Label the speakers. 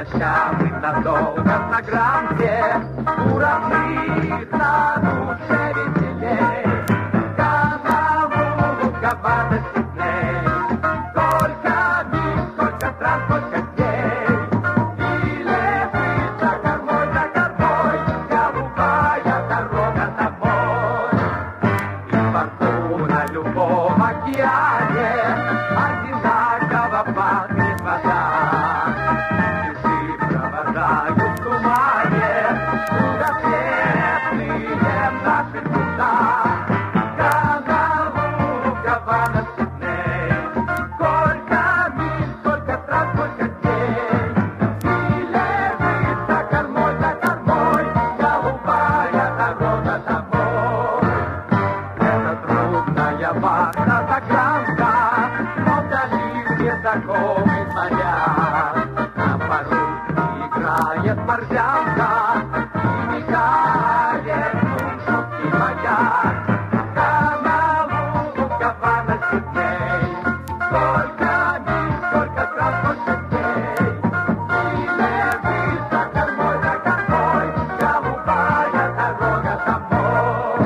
Speaker 1: прощавый надолго на гранте, уравны на душе веселей. Каналу Гавана, Сидней, сколько миль, сколько стран, сколько дней. И левый за кормой, голубая дорога домой. И фортуна в любом океане одинаково пахнет вода. Провожают в тумане скоросветные наши суда. Каналу Гавана, Сидней, сколько миль, сколько стран, сколько дней. И левый за кормой, голубая дорога домой. Это трудная вахта, загранка, но вдали незнакомый моряк. На пару играет морзянка и мигает шумский маяк. Каналу Гавана, Сидней, сколько миль, сколько стран, сколько дней. И левый за кормой, голубая дорога домой.